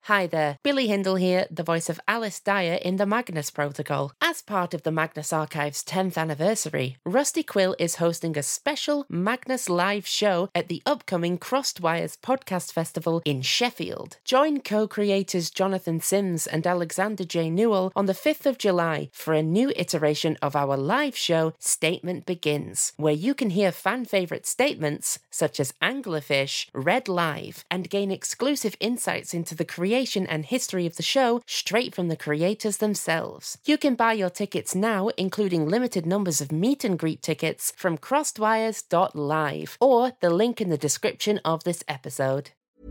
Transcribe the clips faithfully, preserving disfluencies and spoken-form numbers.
Hi there, Billy Hindle here, the voice of Alice Dyer in the Magnus Protocol. As part of the Magnus Archive's tenth anniversary, Rusty Quill is hosting a special Magnus live show at the upcoming Crossed Wires Podcast Festival in Sheffield. Join co-creators Jonathan Sims and Alexander J. Newell on the fifth of July for a new iteration of our live show, Statement Begins, where you can hear fan-favourite statements such as Anglerfish read live and gain exclusive insights into the creation and history of the show straight from the creators themselves. You can buy your tickets now, including limited numbers of meet and greet tickets, from crossedwires dot live or the link in the description of this episode.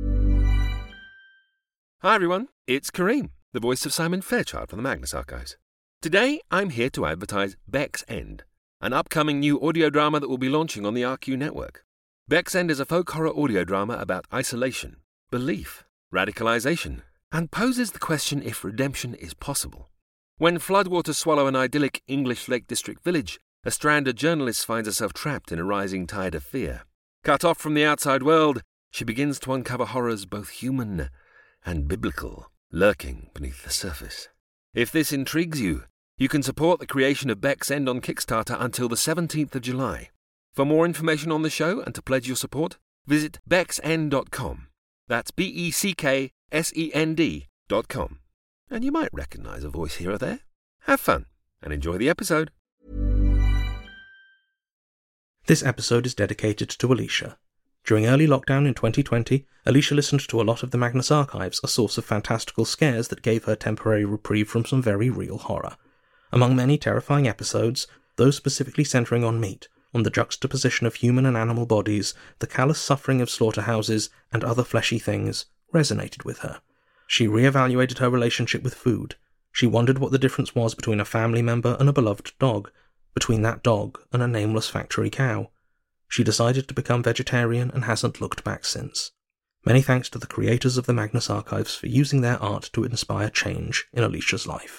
Hi everyone, it's Kareem, the voice of Simon Fairchild from the Magnus Archives. Today I'm here to advertise Beck's End, an upcoming new audio drama that will be launching on the R Q network. Beck's End is a folk horror audio drama about isolation, belief, radicalization, and poses the question if redemption is possible. When floodwaters swallow an idyllic English Lake District village, a stranded journalist finds herself trapped in a rising tide of fear. Cut off from the outside world, she begins to uncover horrors both human and biblical, lurking beneath the surface. If this intrigues you, you can support the creation of Beck's End on Kickstarter until the seventeenth of July. For more information on the show and to pledge your support, visit becks end dot com. That's B E C K S E N D dot com. And you might recognise a voice here or there. Have fun and enjoy the episode. This episode is dedicated to Alicia. During early lockdown in twenty twenty, Alicia listened to a lot of the Magnus Archives, a source of fantastical scares that gave her temporary reprieve from some very real horror. Among many terrifying episodes, those specifically centering on meat, on the juxtaposition of human and animal bodies, the callous suffering of slaughterhouses, and other fleshy things, resonated with her. She re-evaluated her relationship with food. She wondered what the difference was between a family member and a beloved dog, between that dog and a nameless factory cow. She decided to become vegetarian and hasn't looked back since. Many thanks to the creators of the Magnus Archives for using their art to inspire change in Alicia's life.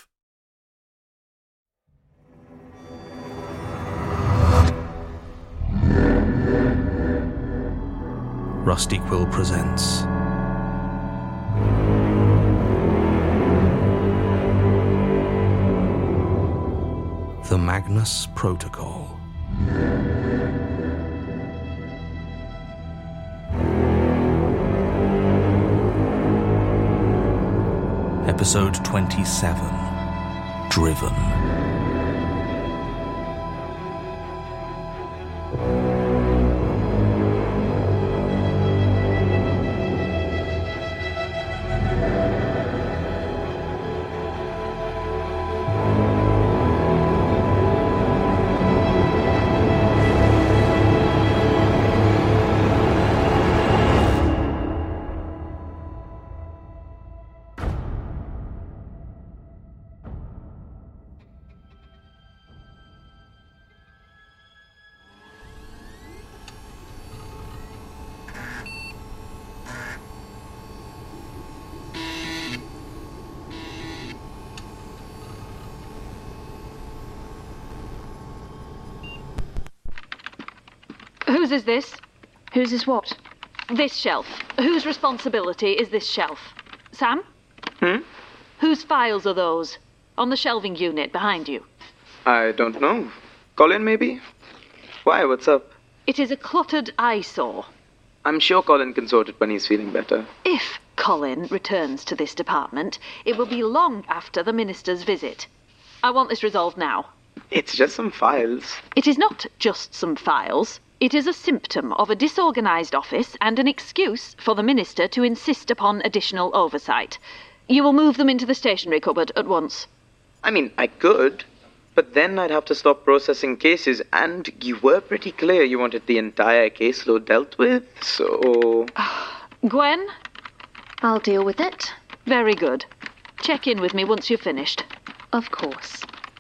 Rusty Quill presents The Magnus Protocol. Episode twenty-seven, Driven. Whose is this? Whose is what? This shelf. Whose responsibility is this shelf? Sam? Hmm? Whose files are those? On the shelving unit behind you. I don't know. Colin, maybe? Why, what's up? It is a cluttered eyesore. I'm sure Colin can sort it when he's feeling better. If Colin returns to this department, it will be long after the minister's visit. I want this resolved now. It's just some files. It is not just some files. It is a symptom of a disorganised office and an excuse for the minister to insist upon additional oversight. You will move them into the stationery cupboard at once. I mean, I could, but then I'd have to stop processing cases, and you were pretty clear you wanted the entire caseload dealt with, so... Gwen? I'll deal with it. Very good. Check in with me once you've finished. Of course.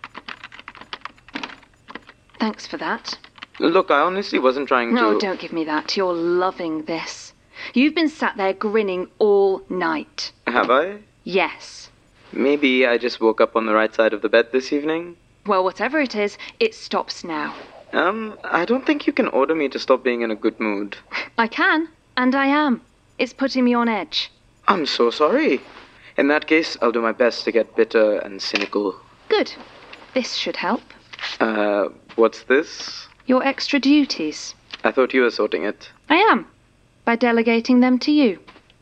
Thanks for that. Look, I honestly wasn't trying to... No, don't give me that. You're loving this. You've been sat there grinning all night. Have I? Yes. Maybe I just woke up on the right side of the bed this evening. Well, whatever it is, it stops now. Um, I don't think you can order me to stop being in a good mood. I can, and I am. It's putting me on edge. I'm so sorry. In that case, I'll do my best to get bitter and cynical. Good. This should help. Uh, what's this? Your extra duties. I thought you were sorting it. I am, by delegating them to you.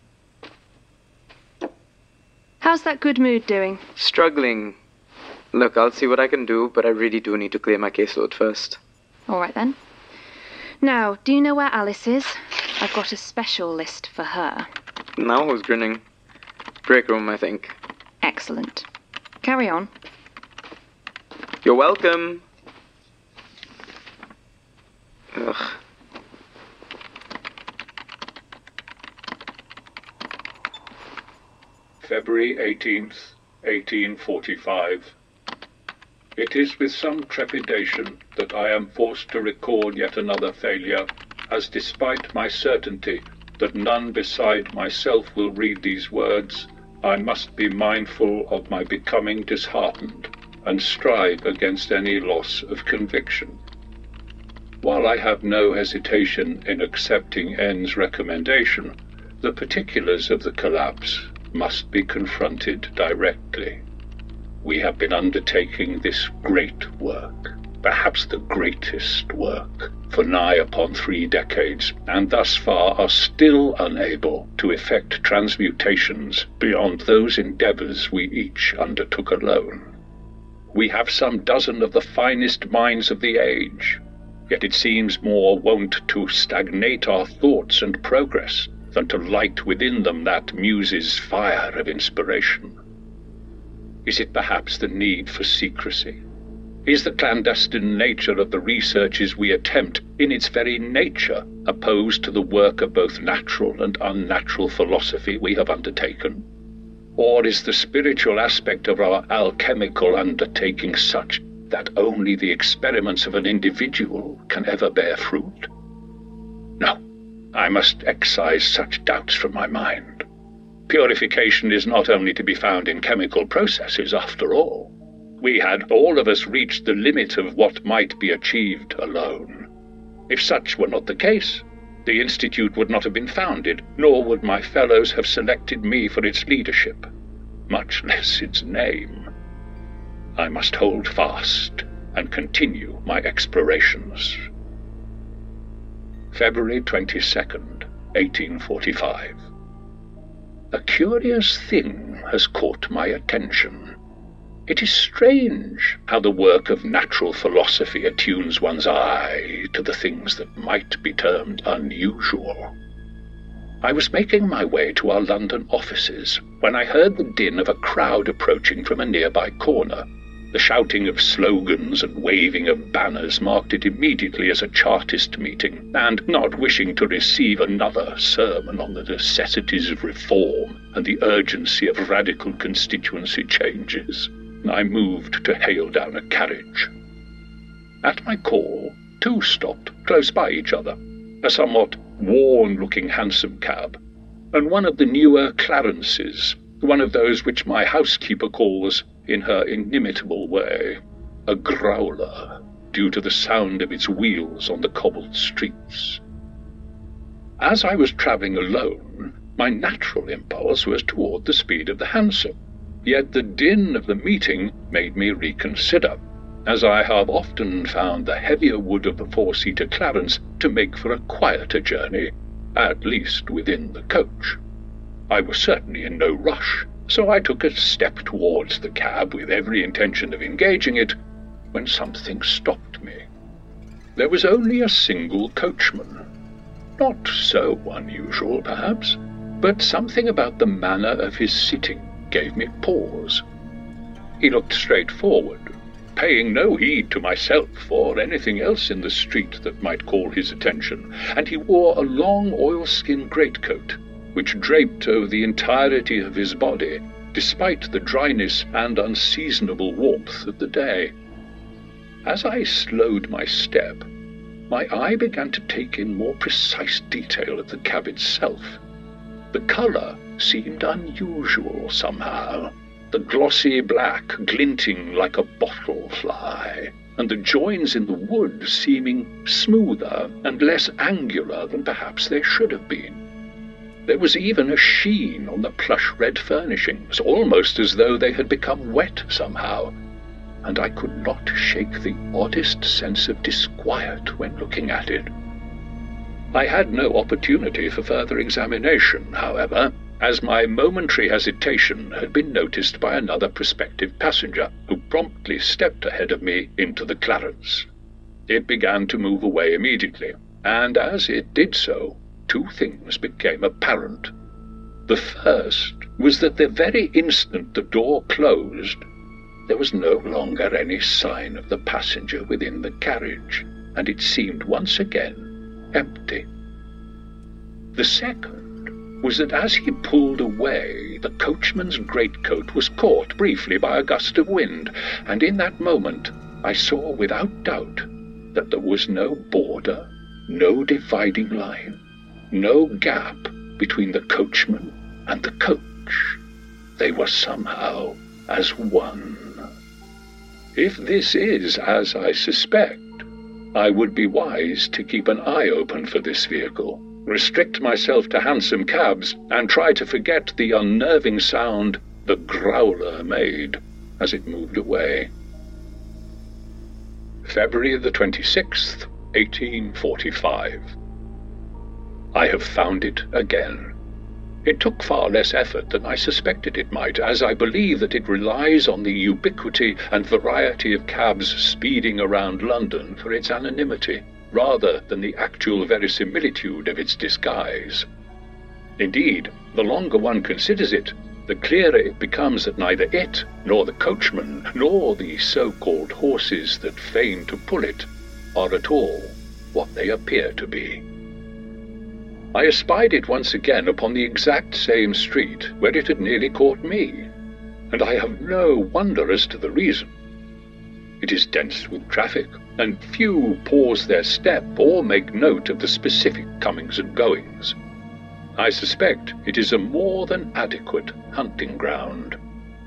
How's that good mood doing? Struggling. Look, I'll see what I can do, but I really do need to clear my caseload first. All right, then. Now, do you know where Alice is? I've got a special list for her. Now who's grinning? Break room, I think. Excellent. Carry on. You're welcome. Ugh. February eighteenth, eighteen forty-five. It is with some trepidation that I am forced to record yet another failure, as despite my certainty that none beside myself will read these words, I must be mindful of my becoming disheartened and strive against any loss of conviction. While I have no hesitation in accepting N's recommendation, the particulars of the collapse must be confronted directly. We have been undertaking this great work, perhaps the greatest work, for nigh upon three decades, and thus far are still unable to effect transmutations beyond those endeavors we each undertook alone. We have some dozen of the finest minds of the age, yet it seems more wont to stagnate our thoughts and progress than to light within them that muse's fire of inspiration. Is it perhaps the need for secrecy? Is the clandestine nature of the researches we attempt in its very nature opposed to the work of both natural and unnatural philosophy we have undertaken? Or is the spiritual aspect of our alchemical undertaking such that only the experiments of an individual can ever bear fruit? No, I must excise such doubts from my mind. Purification is not only to be found in chemical processes, after all. We had all of us reached the limit of what might be achieved alone. If such were not the case, the Institute would not have been founded, nor would my fellows have selected me for its leadership, much less its name. I must hold fast and continue my explorations. February twenty-second, eighteen forty-five. A curious thing has caught my attention. It is strange how the work of natural philosophy attunes one's eye to the things that might be termed unusual. I was making my way to our London offices when I heard the din of a crowd approaching from a nearby corner. The shouting of slogans and waving of banners marked it immediately as a Chartist meeting, and not wishing to receive another sermon on the necessities of reform and the urgency of radical constituency changes, I moved to hail down a carriage. At my call, two stopped close by each other, a somewhat worn-looking hansom cab, and one of the newer Clarences, one of those which my housekeeper calls, in her inimitable way, a growler, due to the sound of its wheels on the cobbled streets. As I was travelling alone, my natural impulse was toward the speed of the hansom, yet the din of the meeting made me reconsider, as I have often found the heavier wood of the four-seater Clarence to make for a quieter journey, at least within the coach. I was certainly in no rush, so I took a step towards the cab with every intention of engaging it, when something stopped me. There was only a single coachman. Not so unusual, perhaps, but something about the manner of his sitting gave me pause. He looked straight forward, paying no heed to myself or anything else in the street that might call his attention, and he wore a long oilskin greatcoat, which draped over the entirety of his body, despite the dryness and unseasonable warmth of the day. As I slowed my step, my eye began to take in more precise detail of the cab itself. The colour seemed unusual somehow, the glossy black glinting like a bottle fly, and the joins in the wood seeming smoother and less angular than perhaps they should have been. There was even a sheen on the plush red furnishings, almost as though they had become wet somehow, and I could not shake the oddest sense of disquiet when looking at it. I had no opportunity for further examination, however, as my momentary hesitation had been noticed by another prospective passenger, who promptly stepped ahead of me into the Clarence. It began to move away immediately, and as it did so, two things became apparent. The first was that the very instant the door closed, there was no longer any sign of the passenger within the carriage, and it seemed once again empty. The second was that as he pulled away, the coachman's greatcoat was caught briefly by a gust of wind, and in that moment I saw without doubt that there was no border, no dividing line, no gap between the coachman and the coach. They were somehow as one. If this is as I suspect, I would be wise to keep an eye open for this vehicle, restrict myself to hansom cabs, and try to forget the unnerving sound the growler made as it moved away. February the twenty-sixth, eighteen forty-five. I have found it again. It took far less effort than I suspected it might, as I believe that it relies on the ubiquity and variety of cabs speeding around London for its anonymity, rather than the actual verisimilitude of its disguise. Indeed, the longer one considers it, the clearer it becomes that neither it, nor the coachman, nor the so-called horses that feign to pull it, are at all what they appear to be. I espied it once again upon the exact same street where it had nearly caught me, and I have no wonder as to the reason. It is dense with traffic, and few pause their step or make note of the specific comings and goings. I suspect it is a more than adequate hunting ground.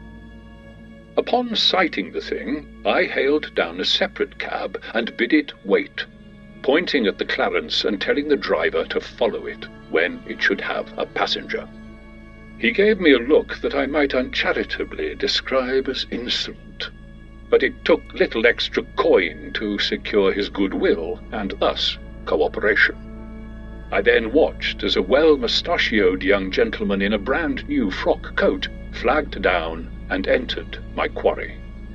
Upon sighting the thing, I hailed down a separate cab and bid it wait, pointing at the Clarence and telling the driver to follow it when it should have a passenger. He gave me a look that I might uncharitably describe as insolent, but it took little extra coin to secure his goodwill and thus cooperation. I then watched as a well-mustachioed young gentleman in a brand-new frock coat flagged down and entered my quarry.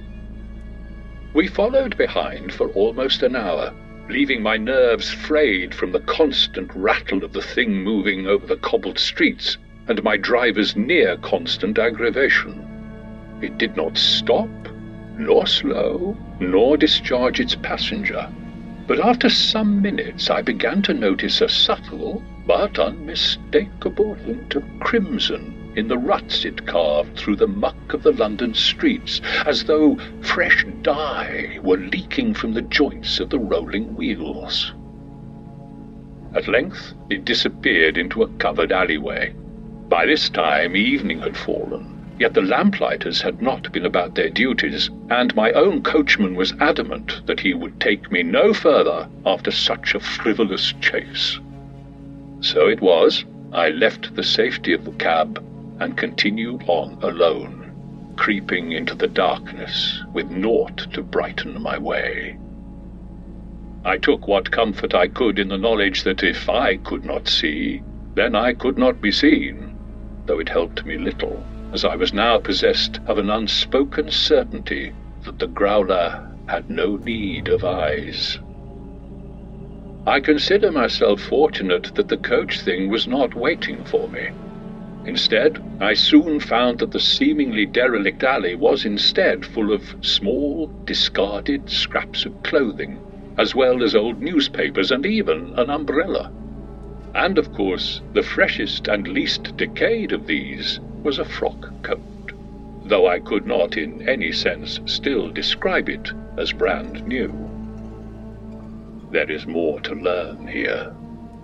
We followed behind for almost an hour, leaving my nerves frayed from the constant rattle of the thing moving over the cobbled streets and my driver's near-constant aggravation. It did not stop, nor slow, nor discharge its passenger, but after some minutes I began to notice a subtle but unmistakable hint of crimson in the ruts it carved through the muck of the London streets, as though fresh dye were leaking from the joints of the rolling wheels. At length it disappeared into a covered alleyway. By this time evening had fallen, yet the lamplighters had not been about their duties, and my own coachman was adamant that he would take me no further after such a frivolous chase. So it was, I left the safety of the cab and continued on alone, creeping into the darkness with naught to brighten my way. I took what comfort I could in the knowledge that if I could not see, then I could not be seen, though it helped me little, as I was now possessed of an unspoken certainty that the growler had no need of eyes. I consider myself fortunate that the coach thing was not waiting for me. Instead, I soon found that the seemingly derelict alley was instead full of small, discarded scraps of clothing, as well as old newspapers and even an umbrella. And, of course, the freshest and least decayed of these was a frock coat, though I could not in any sense still describe it as brand new. There is more to learn here.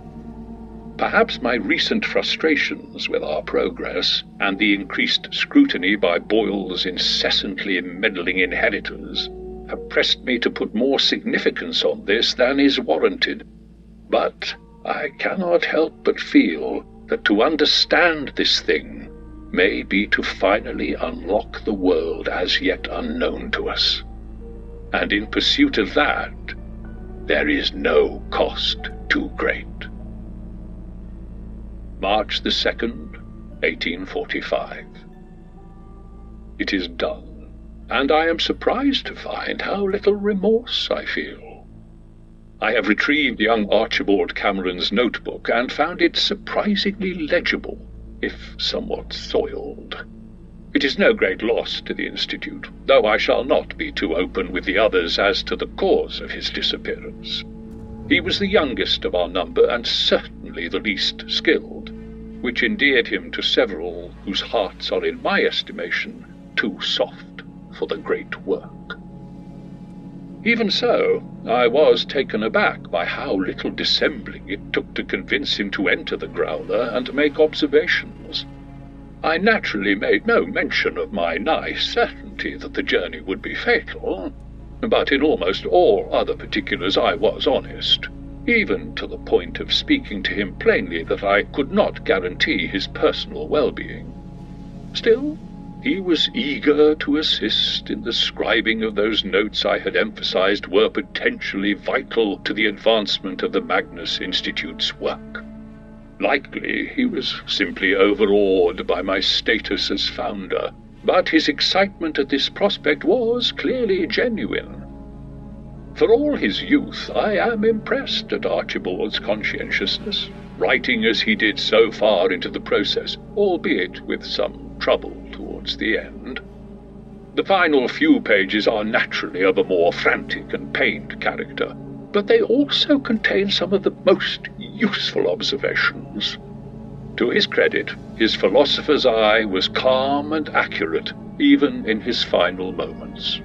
Perhaps my recent frustrations with our progress, and the increased scrutiny by Boyle's incessantly meddling inheritors, have pressed me to put more significance on this than is warranted. But I cannot help but feel that to understand this thing may be to finally unlock the world as yet unknown to us. And in pursuit of that, there is no cost too great. March the second, eighteen forty-five. It is done, and I am surprised to find how little remorse I feel. I have retrieved young Archibald Cameron's notebook and found it surprisingly legible, if somewhat soiled. It is no great loss to the Institute, though I shall not be too open with the others as to the cause of his disappearance. He was the youngest of our number and certainly the least skilled, which endeared him to several whose hearts are, in my estimation, too soft for the great work. Even so, I was taken aback by how little dissembling it took to convince him to enter the Growler and make observations. I naturally made no mention of my nigh certainty that the journey would be fatal, but in almost all other particulars I was honest, even to the point of speaking to him plainly that I could not guarantee his personal well-being. Still, he was eager to assist in the scribing of those notes I had emphasized were potentially vital to the advancement of the Magnus Institute's work. Likely he was simply overawed by my status as founder, but his excitement at this prospect was clearly genuine. For all his youth, I am impressed at Archibald's conscientiousness, writing as he did so far into the process, albeit with some trouble towards the end. The final few pages are naturally of a more frantic and pained character, but they also contain some of the most useful observations. To his credit, his philosopher's eye was calm and accurate, even in his final moments.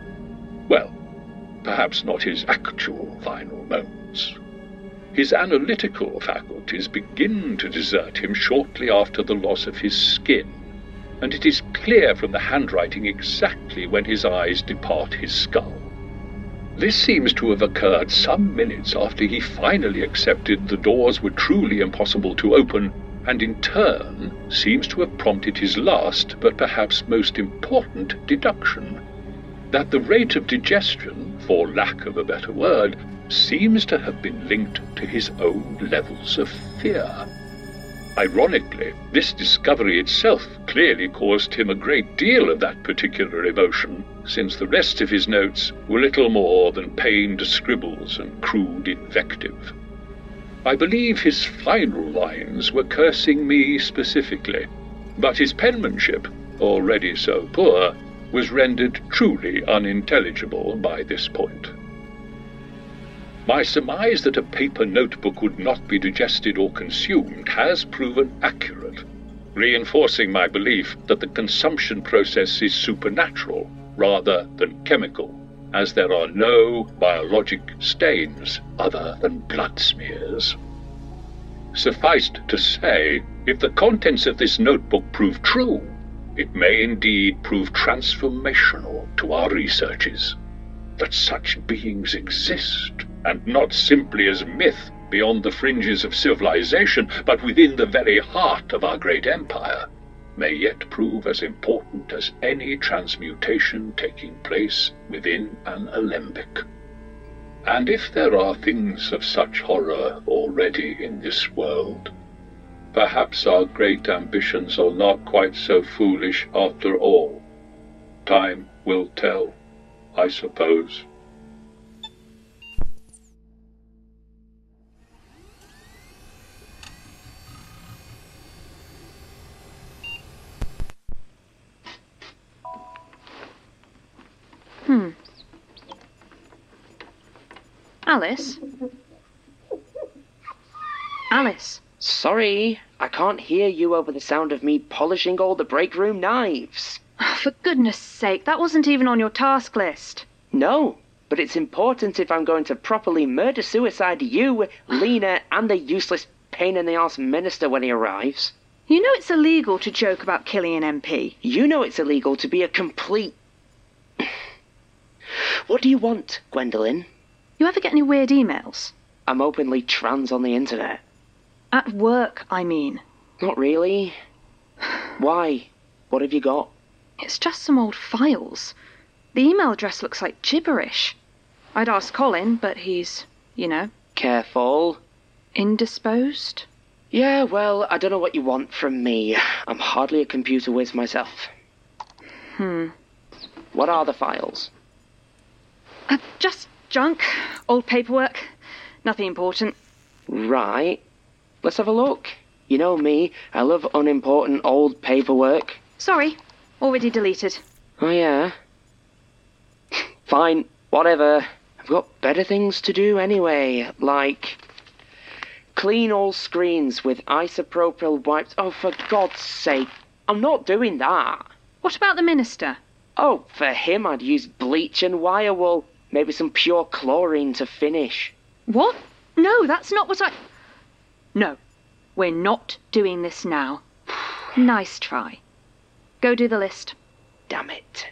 Well, perhaps not his actual final moments. His analytical faculties begin to desert him shortly after the loss of his skin, and it is clear from the handwriting exactly when his eyes depart his skull. This seems to have occurred some minutes after he finally accepted the doors were truly impossible to open, and in turn seems to have prompted his last, but perhaps most important, deduction, that the rate of digestion, for lack of a better word, seems to have been linked to his own levels of fear. Ironically, this discovery itself clearly caused him a great deal of that particular emotion, since the rest of his notes were little more than pained scribbles and crude invective. I believe his final lines were cursing me specifically, but his penmanship, already so poor, was rendered truly unintelligible by this point. My surmise that a paper notebook would not be digested or consumed has proven accurate, reinforcing my belief that the consumption process is supernatural rather than chemical, as there are no biologic stains other than blood smears. Suffice to say, if the contents of this notebook prove true, it may indeed prove transformational to our researches. That such beings exist, and not simply as myth beyond the fringes of civilization, but within the very heart of our great empire, may yet prove as important as any transmutation taking place within an alembic. And if there are things of such horror already in this world, perhaps our great ambitions are not quite so foolish after all. Time will tell, I suppose. Hmm. Alice? Alice? Sorry, I can't hear you over the sound of me polishing all the break room knives. For goodness sake, that wasn't even on your task list. No, but it's important if I'm going to properly murder-suicide you, Lena, and the useless pain-in-the-arse minister when he arrives. You know it's illegal to joke about killing an M P. You know it's illegal to be a complete... What do you want, Gwendolyn? You ever get any weird emails? I'm openly trans on the internet. At work, I mean. Not really. Why? What have you got? It's just some old files. The email address looks like gibberish. I'd asked Colin, but he's, you know... Careful. Indisposed? Yeah, well, I don't know what you want from me. I'm hardly a computer whiz myself. Hmm. What are the files? Uh, just junk. Old paperwork. Nothing important. Right. Let's have a look. You know me, I love unimportant old paperwork. Sorry, already deleted. Oh, yeah? Fine, whatever. I've got better things to do anyway, like... clean all screens with isopropyl wipes. Oh, for God's sake, I'm not doing that. What about the minister? Oh, for him I'd use bleach and wire wool. Maybe some pure chlorine to finish. What? No, that's not what I... No, we're not doing this now. Nice try. Go do the list. Damn it.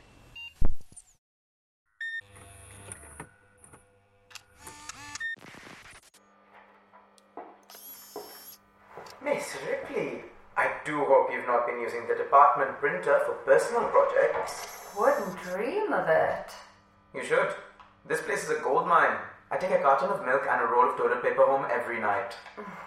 Miss Ripley, I do hope you've not been using the department printer for personal projects. Wouldn't dream of it. You should. This place is a gold mine. I take a carton of milk and a roll of toilet paper home every night.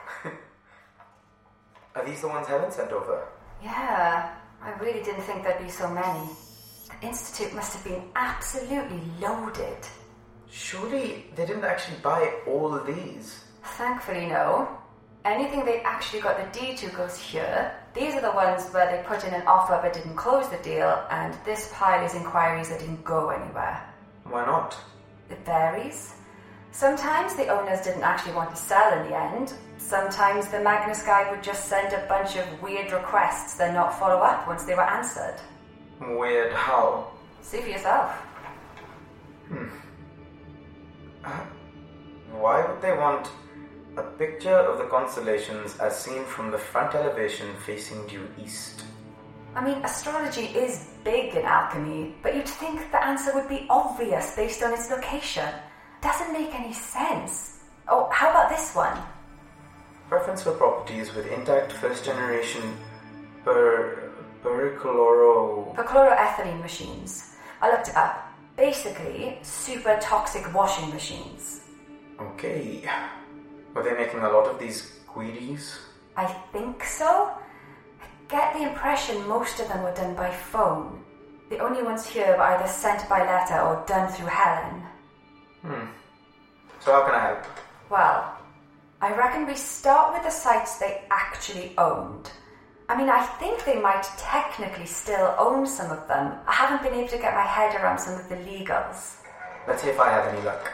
Are these the ones Helen sent over? Yeah, I really didn't think there'd be so many. The Institute must have been absolutely loaded. Surely they didn't actually buy all these. Thankfully, no. Anything they actually got the deed to goes here. These are the ones where they put in an offer but didn't close the deal, and this pile is inquiries that didn't go anywhere. Why not? It varies. Sometimes the owners didn't actually want to sell in the end. Sometimes the Magnus guy would just send a bunch of weird requests, then not follow up once they were answered. Weird how? See for yourself. Hmm. Uh, why would they want a picture of the constellations as seen from the front elevation facing due east? I mean, astrology is big in alchemy, but you'd think the answer would be obvious based on its location. Doesn't make any sense. Oh, how about this one? Preference for properties with intact first-generation per... perichloro... Perchloroethylene machines. I looked it up. Basically, super toxic washing machines. Okay. Were they making a lot of these Guidis? I think so. I get the impression most of them were done by phone. The only ones here were either sent by letter or done through Helen. Hmm. So how can I help? Well, I reckon we start with the sites they actually owned. I mean, I think they might technically still own some of them. I haven't been able to get my head around some of the legals. Let's see if I have any luck.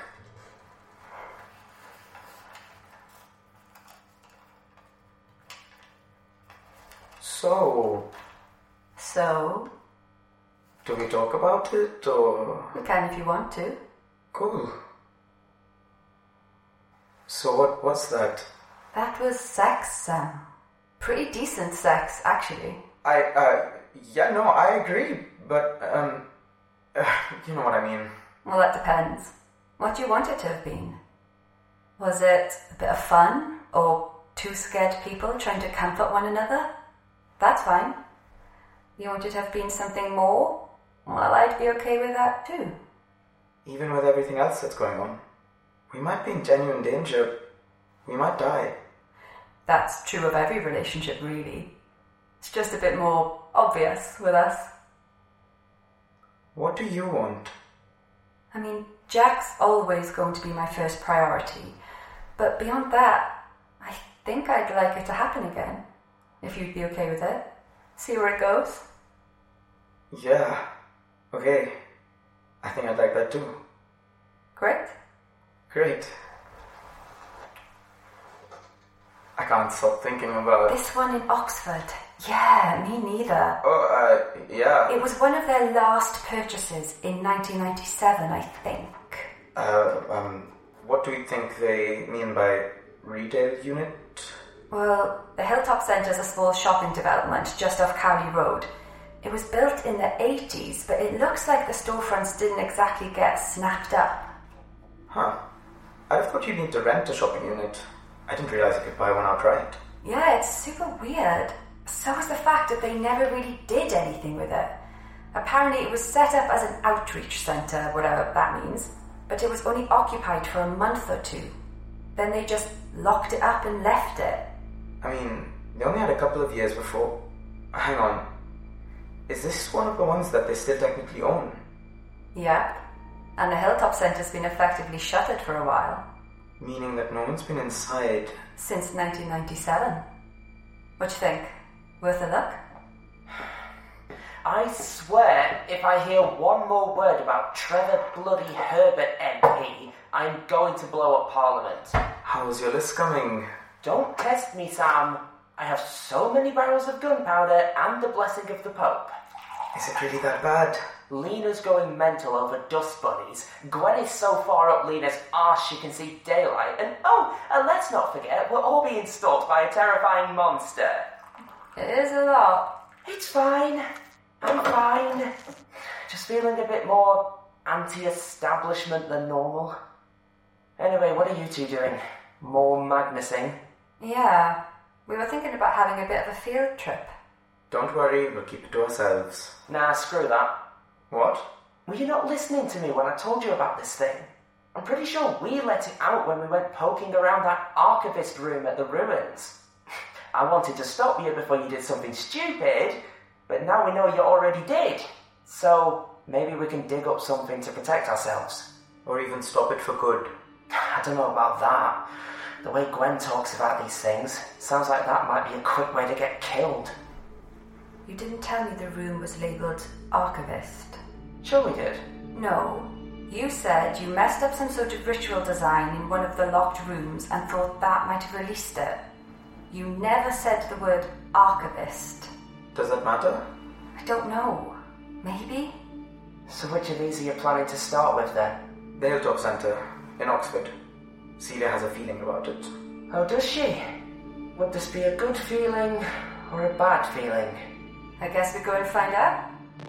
So... So? Do we talk about it, or...? We can if you want to. Cool. So what was that? That was sex, Sam. Pretty decent sex, actually. I, uh, yeah, no, I agree, but, um, uh, you know what I mean. Well, that depends. What do you want it to have been? Was it a bit of fun, or two scared people trying to comfort one another? That's fine. You want it to have been something more? Well, I'd be okay with that too. Even with everything else that's going on, we might be in genuine danger. We might die. That's true of every relationship, really. It's just a bit more obvious with us. What do you want? I mean, Jack's always going to be my first priority. But beyond that, I think I'd like it to happen again. If you'd be okay with it. See where it goes? Yeah. Okay. I think I'd like that too. Great. Great. I can't stop thinking about... This one in Oxford. Yeah, me neither. Oh, uh, yeah. It was one of their last purchases in nineteen ninety-seven, I think. Uh, um, what do you think they mean by retail unit? Well, the Hilltop Centre is a small shopping development just off Cowley Road. It was built in the eighties, but it looks like the storefronts didn't exactly get snapped up. Huh. I thought you'd need to rent a shopping unit. I didn't realise you could buy one outright. Yeah, it's super weird. So is the fact that they never really did anything with it. Apparently it was set up as an outreach centre, whatever that means, but it was only occupied for a month or two. Then they just locked it up and left it. I mean, they only had a couple of years before. Hang on. Is this one of the ones that they still technically own? Yep. And the Hilltop Centre's been effectively shuttered for a while. Meaning that no one's been inside? Since nineteen ninety-seven. What you think? Worth a look? I swear, if I hear one more word about Trevor bloody Herbert M P, I'm going to blow up Parliament. How's your list coming? Don't test me, Sam. I have so many barrels of gunpowder and the blessing of the Pope. Is it really that bad? Lena's going mental over dust bunnies. Gwen is so far up Lena's arse she can see daylight. And oh, and let's not forget, we're all being stalked by a terrifying monster. It is a lot. It's fine. I'm fine. Just feeling a bit more anti-establishment than normal. Anyway, what are you two doing? More Magnusing? Yeah, we were thinking about having a bit of a field trip. Don't worry, we'll keep it to ourselves. Nah, screw that. What? Were you not listening to me when I told you about this thing? I'm pretty sure we let it out when we went poking around that archivist room at the ruins. I wanted to stop you before you did something stupid, but now we know you already did. So maybe we can dig up something to protect ourselves. Or even stop it for good. I don't know about that. The way Gwen talks about these things, sounds like that might be a quick way to get killed. You didn't tell me the room was labelled Archivist. Sure we did. No. You said you messed up some sort of ritual design in one of the locked rooms and thought that might have released it. You never said the word Archivist. Does that matter? I don't know. Maybe? So which of these are you planning to start with then? The Hilltop Centre, in Oxford. Celia has a feeling about it. Oh, does she? Would this be a good feeling or a bad feeling? I guess we go and find out.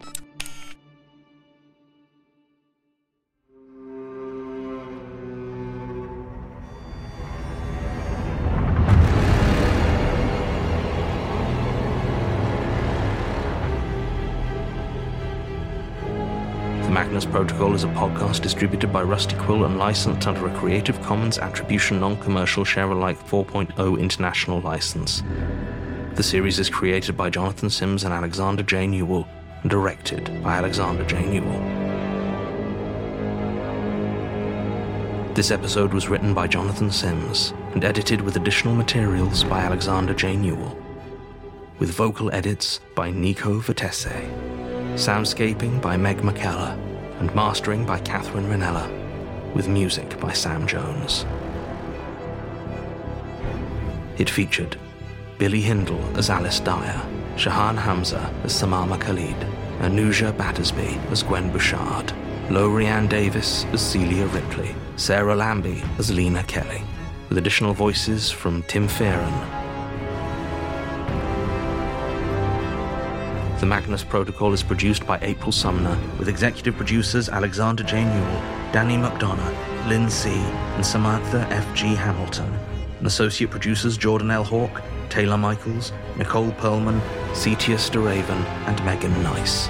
The Magnus Protocol is a podcast distributed by Rusty Quill and licensed under a Creative Commons Attribution Non-Commercial Share-alike four point oh International License. The series is created by Jonathan Sims and Alexander J. Newell, and directed by Alexander J. Newell. This episode was written by Jonathan Sims and edited with additional materials by Alexander J. Newell, with vocal edits by Nico Vitesse, soundscaping by Meg McKellar, and mastering by Catherine Ranella, with music by Sam Jones. It featured Billy Hindle as Alice Dyer, Shahan Hamza as Samama Khalid, Anuja Battersby as Gwen Bouchard, Lorianne Davis as Celia Ripley, Sarah Lambie as Lena Kelly, with additional voices from Tim Fearon. The Magnus Protocol is produced by April Sumner, with executive producers Alexander J. Newell, Danny McDonough, Lynn C., and Samantha F G. Hamilton, and associate producers Jordan L. Hawke, Taylor Michaels, Nicole Perlman, Cetius DeRaven, and Megan Nice.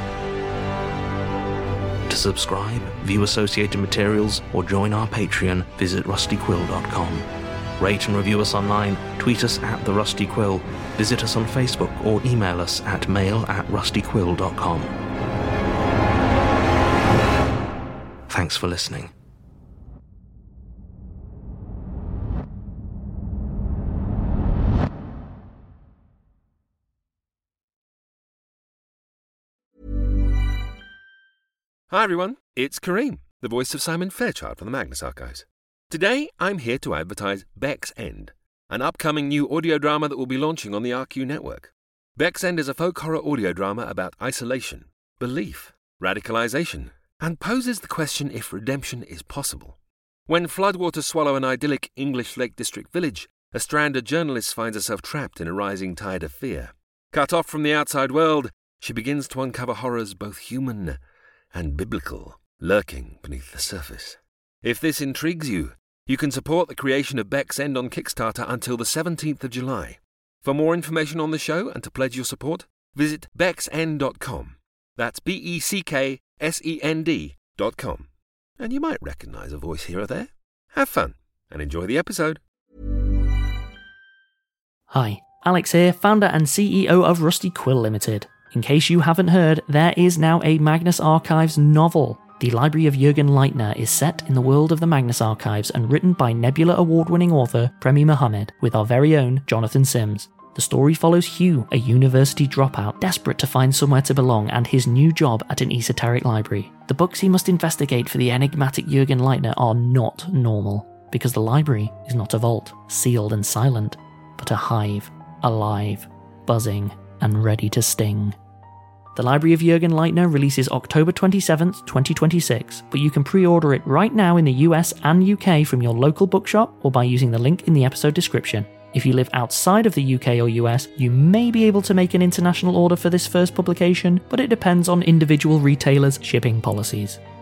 To subscribe, view associated materials, or join our Patreon, visit rusty quill dot com. Rate and review us online, tweet us at The Rusty Quill, visit us on Facebook, or email us at mail at rusty quill dot com. Thanks for listening. Hi everyone, it's Kareem, the voice of Simon Fairchild from the Magnus Archives. Today I'm here to advertise Beck's End, an upcoming new audio drama that will be launching on the R Q network. Beck's End is a folk horror audio drama about isolation, belief, radicalization, and poses the question if redemption is possible. When floodwaters swallow an idyllic English Lake District village, a stranded journalist finds herself trapped in a rising tide of fear. Cut off from the outside world, she begins to uncover horrors both human and biblical, lurking beneath the surface. If this intrigues you, you can support the creation of Beck's End on Kickstarter until the seventeenth of July. For more information on the show and to pledge your support, visit becksend dot com. That's B E C K S E N D dot com. And you might recognise a voice here or there. Have fun and enjoy the episode. Hi, Alex here, founder and C E O of Rusty Quill Limited. In case you haven't heard, there is now a Magnus Archives novel. The Library of Jürgen Leitner is set in the world of the Magnus Archives and written by Nebula Award-winning author Premi Mohammed with our very own Jonathan Sims. The story follows Hugh, a university dropout, desperate to find somewhere to belong, and his new job at an esoteric library. The books he must investigate for the enigmatic Jürgen Leitner are not normal, because the library is not a vault, sealed and silent, but a hive, alive, buzzing, and ready to sting. The Library of Jürgen Leitner releases October twenty-seventh, twenty twenty-six, but you can pre-order it right now in the U S and U K from your local bookshop or by using the link in the episode description. If you live outside of the U K or U S, you may be able to make an international order for this first publication, but it depends on individual retailers' shipping policies.